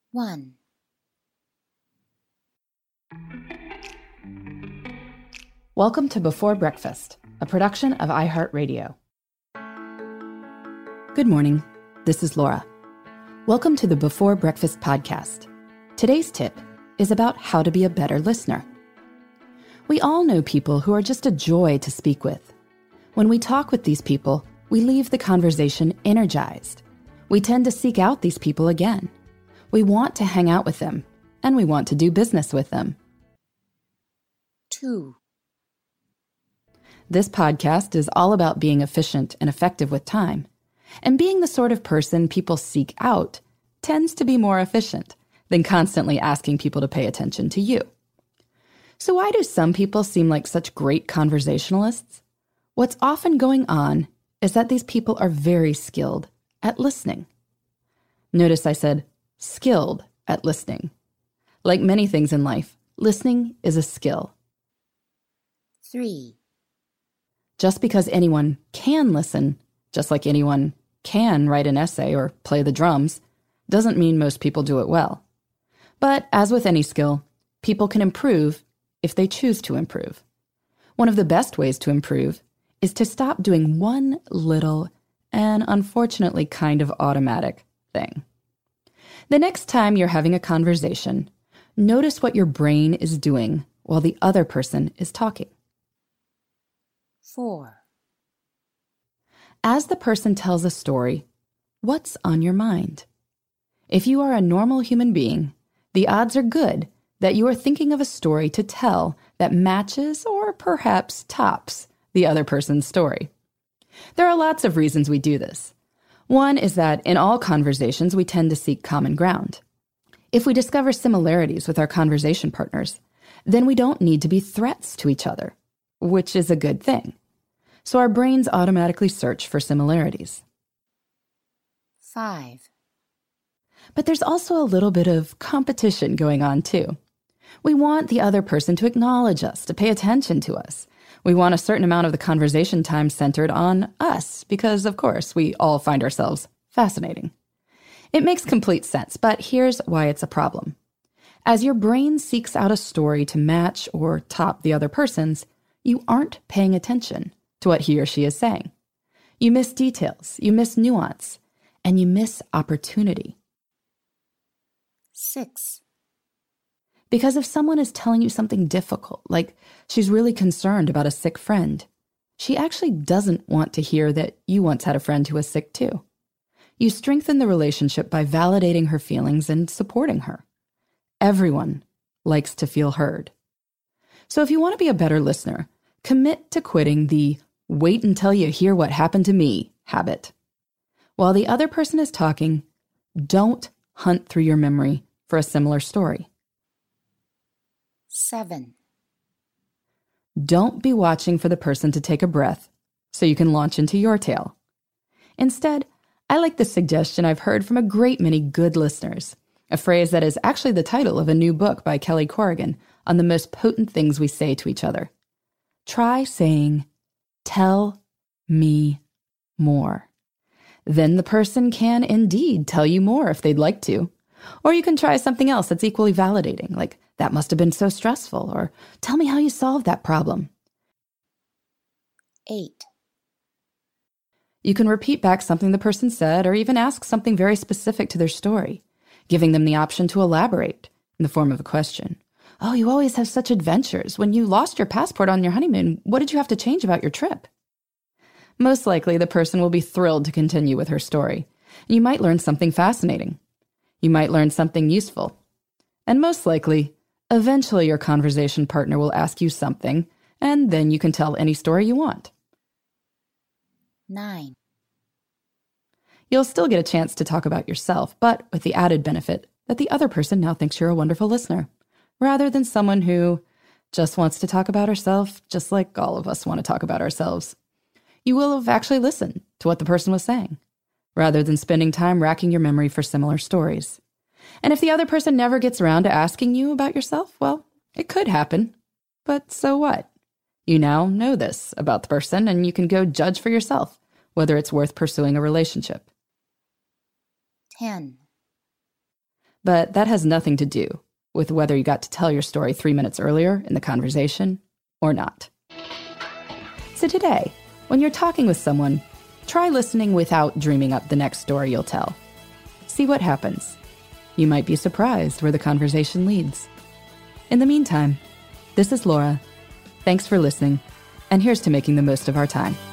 1. Welcome to Before Breakfast, a production of iHeartRadio. Good morning. This is Laura. Welcome to the Before Breakfast podcast. Today's tip is about how to be a better listener. We all know people who are just a joy to speak with. When we talk with these people, we leave the conversation energized. We tend to seek out these people again. We want to hang out with them, and we want to do business with them. 2. This podcast is all about being efficient and effective with time. And being the sort of person people seek out tends to be more efficient than constantly asking people to pay attention to you. So why do some people seem like such great conversationalists? What's often going on is that these people are very skilled at listening. Notice I said skilled at listening. Like many things in life, listening is a skill. 3. Just because anyone can listen, just like anyone can write an essay or play the drums, doesn't mean most people do it well. But as with any skill, people can improve if they choose to improve. One of the best ways to improve is to stop doing one little and unfortunately kind of automatic thing. The next time you're having a conversation, notice what your brain is doing while the other person is talking. 4. As the person tells a story, what's on your mind? If you are a normal human being, the odds are good that you are thinking of a story to tell that matches or perhaps tops the other person's story. There are lots of reasons we do this. One is that in all conversations, we tend to seek common ground. If we discover similarities with our conversation partners, then we don't need to be threats to each other, which is a good thing. So our brains automatically search for similarities. 5. But there's also a little bit of competition going on too. We want the other person to acknowledge us, to pay attention to us. We want a certain amount of the conversation time centered on us because, of course, we all find ourselves fascinating. It makes complete sense, but here's why it's a problem. As your brain seeks out a story to match or top the other person's, you aren't paying attention to what he or she is saying. You miss details, you miss nuance, and you miss opportunity. 6. Because if someone is telling you something difficult, like she's really concerned about a sick friend, she actually doesn't want to hear that you once had a friend who was sick too. You strengthen the relationship by validating her feelings and supporting her. Everyone likes to feel heard. So if you want to be a better listener, commit to quitting the wait until you hear what happened to me habit. While the other person is talking, don't hunt through your memory for a similar story. 7. Don't be watching for the person to take a breath so you can launch into your tale. Instead, I like the suggestion I've heard from a great many good listeners, a phrase that is actually the title of a new book by Kelly Corrigan on the most potent things we say to each other. Try saying, "Tell me more." Then the person can indeed tell you more if they'd like to. Or you can try something else that's equally validating, like, "That must have been so stressful," or "Tell me how you solved that problem." 8. You can repeat back something the person said or even ask something very specific to their story, giving them the option to elaborate in the form of a question. "Oh, you always have such adventures. When you lost your passport on your honeymoon, what did you have to change about your trip?" Most likely, the person will be thrilled to continue with her story. You might learn something fascinating. You might learn something useful. And most likely, eventually your conversation partner will ask you something, and then you can tell any story you want. 9. You'll still get a chance to talk about yourself, but with the added benefit that the other person now thinks you're a wonderful listener, rather than someone who just wants to talk about herself, just like all of us want to talk about ourselves. You will have actually listened to what the person was saying, rather than spending time racking your memory for similar stories. And if the other person never gets around to asking you about yourself, well, it could happen. But so what? You now know this about the person, and you can go judge for yourself whether it's worth pursuing a relationship. 10. But that has nothing to do with whether you got to tell your story 3 minutes earlier in the conversation or not. So today, when you're talking with someone, try listening without dreaming up the next story you'll tell. See what happens. You might be surprised where the conversation leads. In the meantime, this is Laura. Thanks for listening, and here's to making the most of our time.